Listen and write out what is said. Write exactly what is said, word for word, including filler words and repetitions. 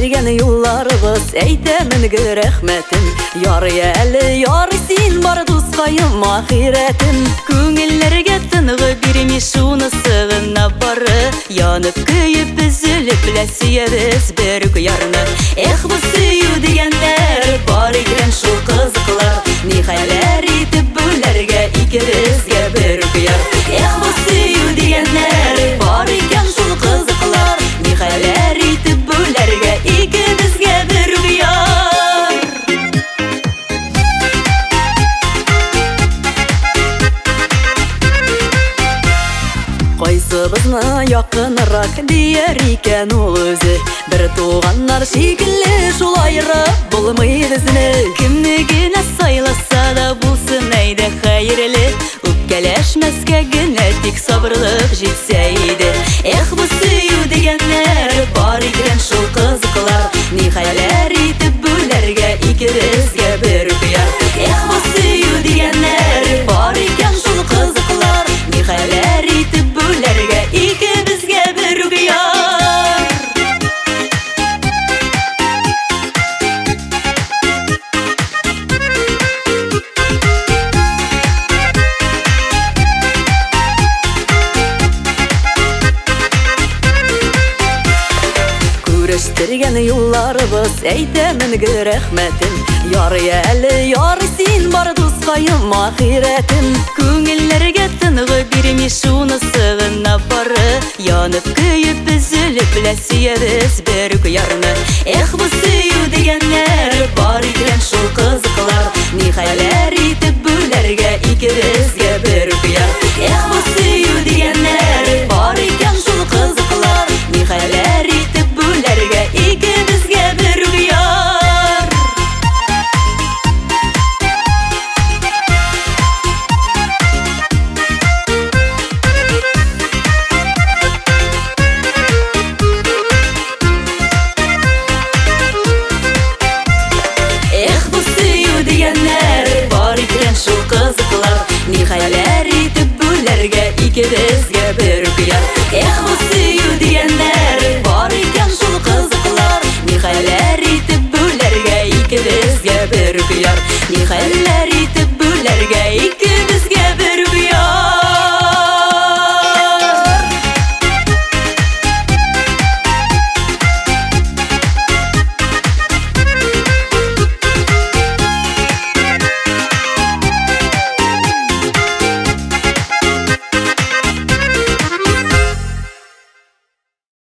Күрештірген юлларыбыз, әйтәмінгі рәхмәтім. Яры әлі, яры сен бар дұсқайым ахиретім. Көңіллерге тынғы берме шуны сығына бары. Янып көйіп үзіліп ләсиебіз бір күярны. Эх, бұл сүйу дегендер бар екен шул қызықлар. Нихәләр етіп бөлерге икебізге бір күяр. Эх, бұл сүйу дегендер бар екен шул қызықлар. Нихәләр етіп бөлерге икебізге бір күяр. Қайсыбызны яқынырақ дияр екен ол өзі. Бір туғаннар шекілі жол айырып болмай бізні. Кімнігіне сайласа да болсын әйді қайырлы. Өпкелешмеске гіне тек сабырлық жетсейді. Эх, бұл сүйу дегенлер бар екен шул қызықлар. Нихәләр етіп бөлерге икебізге бір күяр. Эх, бұл сүйу дегенлер бар екен шул қызықлар. Нихәләр етіп бөлерге икебізге бір күяр. Күрештірген юлларыбыз, әйтәмінгі рәхмәтім. Яры әлі, яры сен бар дұсқайым ахиретім. Көңіллерге тынғы берме шуны сығына бары. Янып көйіп үзіліп ләсиебіз бір күярны. Эх, бұл сүйу дегенлер бар екен шул қызықлар. Нихәләр етіп бөлерге икебізге